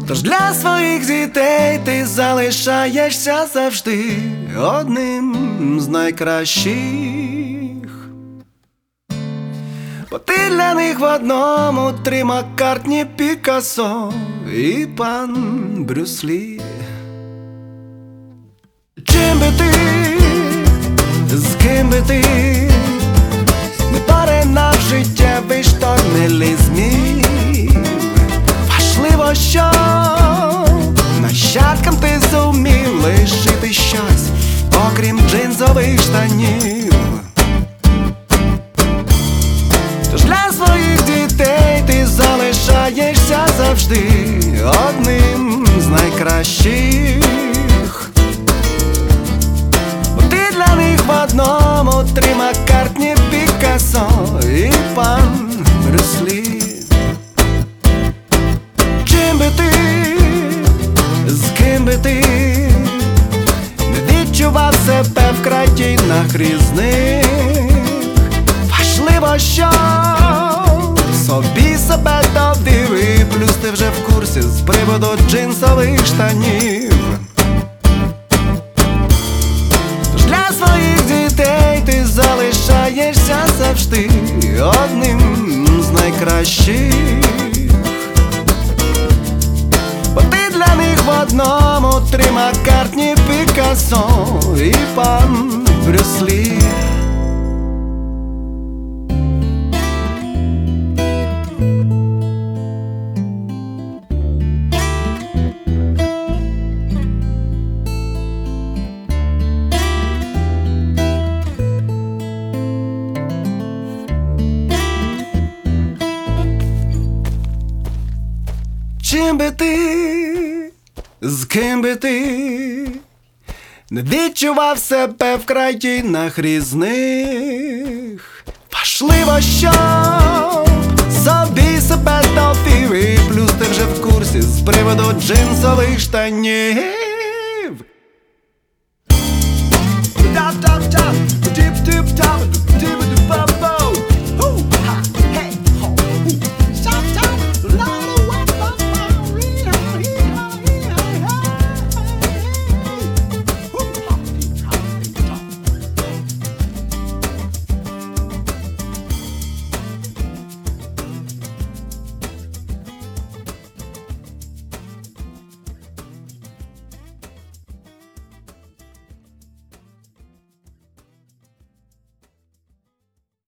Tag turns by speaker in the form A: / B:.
A: Тож для своїх дітей ти залишаєшся завжди одним з найкращих. Бо ти для них в одному три Маккартні, Пікассо і пан Брюс Лі. Чим би ти, з ким би ти не поринав життєвий шторм не зміг, важливо, що нащадкам ти зумів лишити щось, окрім джинсових штанів. Тож для своїх дітей ти залишаєшся завжди одним з найкращих. Бо ти для них в одному три Маккартні, Пікассо і пан Брюс Лі. Чим би ти, з ким би ти не відчував себе в країнах різних, важливо, що собі себе довів, і плюс ти вже в курсі з приводу джинсових штанів. Тож для своїх дітей ти залишаєшся завжди одним з найкращих. Бо ти для них в одному три Маккартні, Пікассо і пан Брюс Лі. Чим би ти, з ким би ти не відчував себе в країнах різних, важливо, щоб собі себе довів, і плюс ти вже в курсі з приводу джинсових штанів. Tap tap tap, tip tip tap.